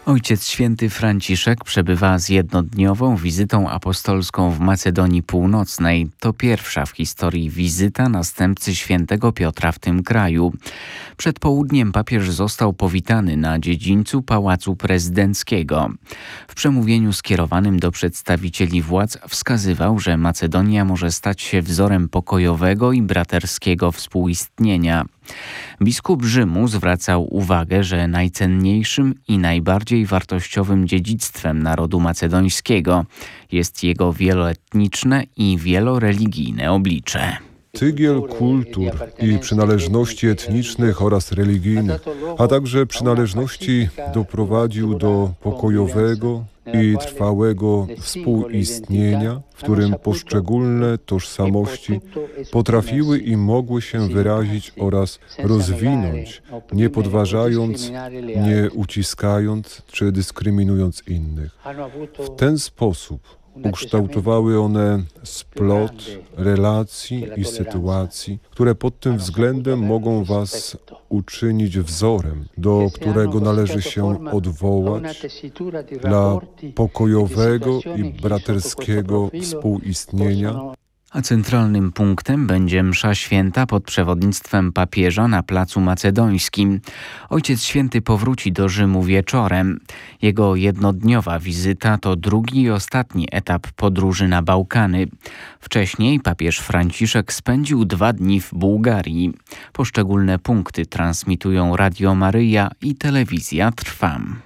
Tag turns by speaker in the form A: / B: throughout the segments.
A: Ojciec Święty Franciszek przebywa z jednodniową wizytą apostolską w Macedonii Północnej. To pierwsza w historii wizyta następcy świętego Piotra w tym kraju. Przed południem papież został powitany na dziedzińcu Pałacu Prezydenckiego. W przemówieniu skierowanym do przedstawicieli władz wskazywał, że Macedonia może stać się wzorem pokojowego i braterskiego współistnienia. Biskup Rzymu zwracał uwagę, że najcenniejszym i najbardziej wartościowym dziedzictwem narodu macedońskiego jest jego wieloetniczne i wieloreligijne oblicze.
B: Tygiel kultur i przynależności etnicznych oraz religijnych, a także przynależności doprowadził do pokojowego i trwałego współistnienia, w którym poszczególne tożsamości potrafiły i mogły się wyrazić oraz rozwinąć, nie podważając, nie uciskając czy dyskryminując innych. W ten sposób ukształtowały one splot relacji i sytuacji, które pod tym względem mogą Was uczynić wzorem, do którego należy się odwołać dla pokojowego i braterskiego współistnienia.
A: A centralnym punktem będzie msza święta pod przewodnictwem papieża na Placu Macedońskim. Ojciec Święty powróci do Rzymu wieczorem. Jego jednodniowa wizyta to drugi i ostatni etap podróży na Bałkany. Wcześniej papież Franciszek spędził 2 dni w Bułgarii. Poszczególne punkty transmitują Radio Maryja i telewizja Trwam.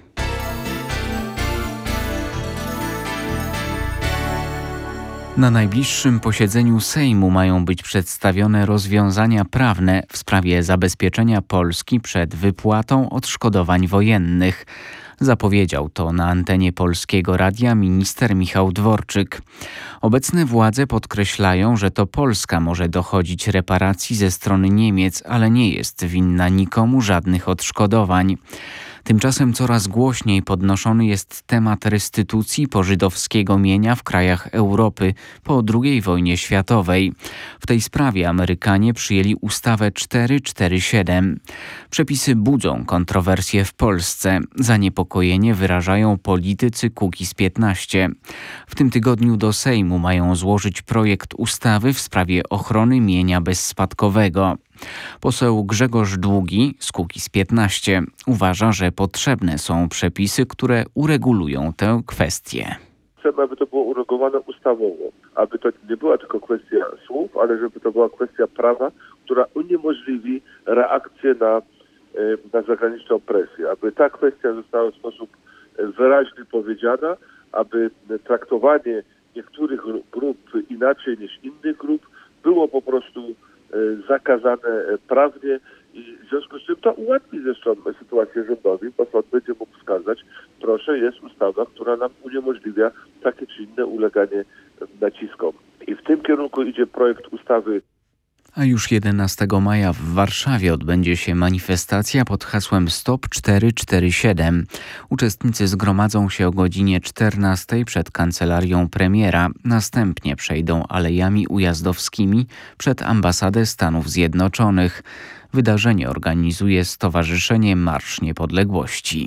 A: Na najbliższym posiedzeniu Sejmu mają być przedstawione rozwiązania prawne w sprawie zabezpieczenia Polski przed wypłatą odszkodowań wojennych. Zapowiedział to na antenie Polskiego Radia minister Michał Dworczyk. Obecne władze podkreślają, że to Polska może dochodzić reparacji ze strony Niemiec, ale nie jest winna nikomu żadnych odszkodowań. Tymczasem coraz głośniej podnoszony jest temat restytucji pożydowskiego mienia w krajach Europy po II wojnie światowej. W tej sprawie Amerykanie przyjęli ustawę 447. Przepisy budzą kontrowersje w Polsce. Zaniepokojenie wyrażają politycy Kukiz15. W tym tygodniu do Sejmu mają złożyć projekt ustawy w sprawie ochrony mienia bezspadkowego. Poseł Grzegorz Długi z Kukiz15 uważa, że potrzebne są przepisy, które uregulują tę kwestię.
C: Trzeba, aby to było uregulowane ustawowo, aby to nie była tylko kwestia słów, ale żeby to była kwestia prawa, która uniemożliwi reakcję na zagraniczną presję. Aby ta kwestia została w sposób wyraźny powiedziana, aby traktowanie niektórych grup inaczej niż innych grup było po prostu zakazane prawnie i w związku z czym to ułatwi zresztą sytuację rządowi, bo sąd będzie mógł wskazać, proszę, jest ustawa, która nam uniemożliwia takie czy inne uleganie naciskom. I w tym kierunku idzie projekt ustawy.
A: A już 11 maja w Warszawie odbędzie się manifestacja pod hasłem Stop 447. Uczestnicy zgromadzą się o godzinie 14 przed kancelarią premiera. Następnie przejdą alejami ujazdowskimi przed ambasadę Stanów Zjednoczonych. Wydarzenie organizuje Stowarzyszenie Marsz Niepodległości.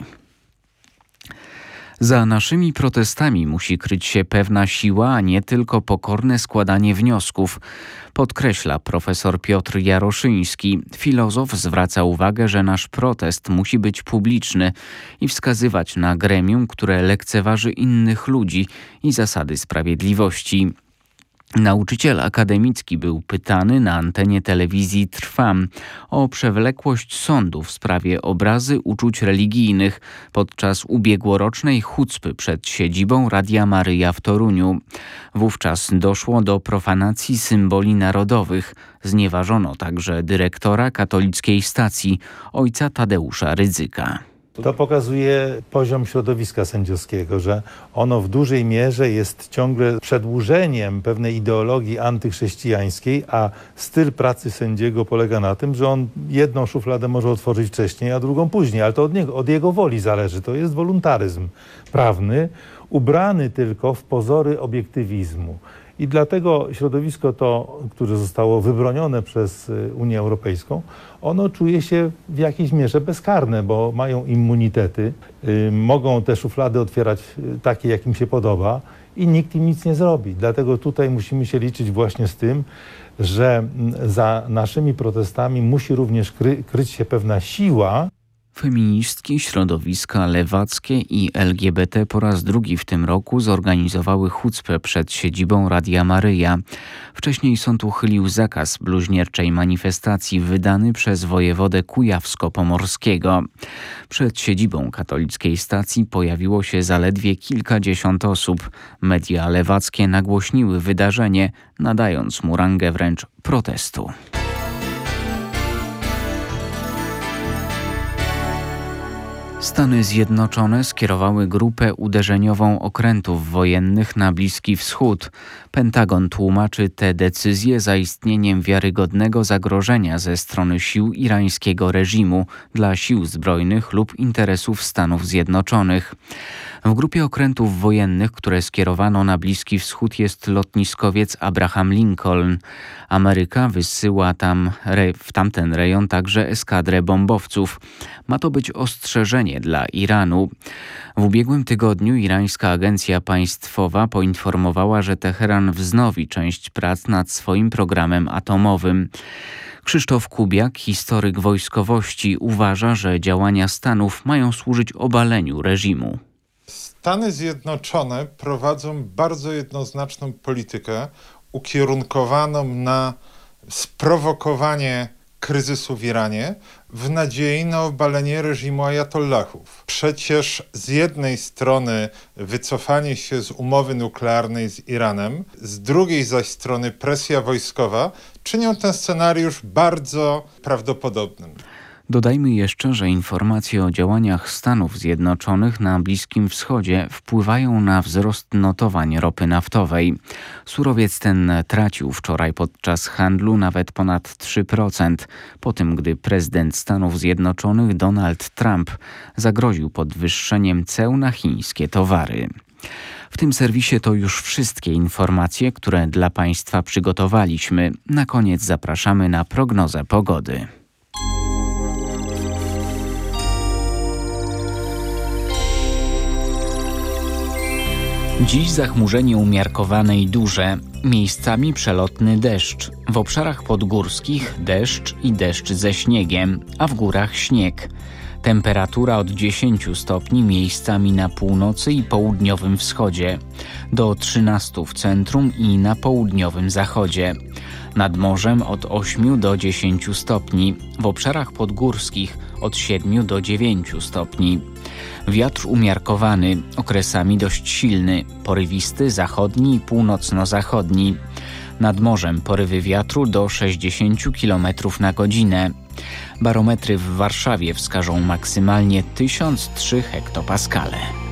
A: Za naszymi protestami musi kryć się pewna siła, a nie tylko pokorne składanie wniosków, podkreśla profesor Piotr Jaroszyński. Filozof zwraca uwagę, że nasz protest musi być publiczny i wskazywać na gremium, które lekceważy innych ludzi i zasady sprawiedliwości. Nauczyciel akademicki był pytany na antenie telewizji Trwam o przewlekłość sądu w sprawie obrazy uczuć religijnych podczas ubiegłorocznej hucpy przed siedzibą Radia Maryja w Toruniu. Wówczas doszło do profanacji symboli narodowych. Znieważono także dyrektora katolickiej stacji, ojca Tadeusza Rydzyka.
D: To pokazuje poziom środowiska sędziowskiego, że ono w dużej mierze jest ciągle przedłużeniem pewnej ideologii antychrześcijańskiej, a styl pracy sędziego polega na tym, że on jedną szufladę może otworzyć wcześniej, a drugą później, ale to od jego woli zależy. To jest woluntaryzm prawny, ubrany tylko w pozory obiektywizmu. I dlatego środowisko to, które zostało wybronione przez Unię Europejską, ono czuje się w jakiejś mierze bezkarne, bo mają immunitety, mogą te szuflady otwierać takie, jak im się podoba i nikt im nic nie zrobi. Dlatego tutaj musimy się liczyć właśnie z tym, że za naszymi protestami musi również kryć się pewna siła.
A: Feministki, środowiska lewackie i LGBT po raz drugi w tym roku zorganizowały hucpę przed siedzibą Radia Maryja. Wcześniej sąd uchylił zakaz bluźnierczej manifestacji wydany przez wojewodę kujawsko-pomorskiego. Przed siedzibą katolickiej stacji pojawiło się zaledwie kilkadziesiąt osób. Media lewackie nagłośniły wydarzenie, nadając mu rangę wręcz protestu. Stany Zjednoczone skierowały grupę uderzeniową okrętów wojennych na Bliski Wschód. Pentagon tłumaczy tę decyzję zaistnieniem wiarygodnego zagrożenia ze strony sił irańskiego reżimu dla sił zbrojnych lub interesów Stanów Zjednoczonych. W grupie okrętów wojennych, które skierowano na Bliski Wschód, jest lotniskowiec Abraham Lincoln. Ameryka wysyła w tamten rejon także eskadrę bombowców. Ma to być ostrzeżenie dla Iranu. W ubiegłym tygodniu irańska agencja państwowa poinformowała, że Teheran wznowi część prac nad swoim programem atomowym. Krzysztof Kubiak, historyk wojskowości, uważa, że działania Stanów mają służyć obaleniu reżimu.
E: Stany Zjednoczone prowadzą bardzo jednoznaczną politykę ukierunkowaną na sprowokowanie kryzysu w Iranie w nadziei na obalenie reżimu ajatollahów. Przecież z jednej strony wycofanie się z umowy nuklearnej z Iranem, z drugiej zaś strony presja wojskowa czynią ten scenariusz bardzo prawdopodobnym.
A: Dodajmy jeszcze, że informacje o działaniach Stanów Zjednoczonych na Bliskim Wschodzie wpływają na wzrost notowań ropy naftowej. Surowiec ten tracił wczoraj podczas handlu nawet ponad 3%, po tym gdy prezydent Stanów Zjednoczonych Donald Trump zagroził podwyższeniem ceł na chińskie towary. W tym serwisie to już wszystkie informacje, które dla Państwa przygotowaliśmy. Na koniec zapraszamy na prognozę pogody. Dziś zachmurzenie umiarkowane i duże, miejscami przelotny deszcz. W obszarach podgórskich deszcz i deszcz ze śniegiem, a w górach śnieg. Temperatura od 10 stopni miejscami na północy i południowym wschodzie, do 13 w centrum i na południowym zachodzie. Nad morzem od 8 do 10 stopni, w obszarach podgórskich od 7 do 9 stopni. Wiatr umiarkowany, okresami dość silny, porywisty zachodni i północno-zachodni. Nad morzem porywy wiatru do 60 km na godzinę. Barometry w Warszawie wskażą maksymalnie 1003 hektopaskale.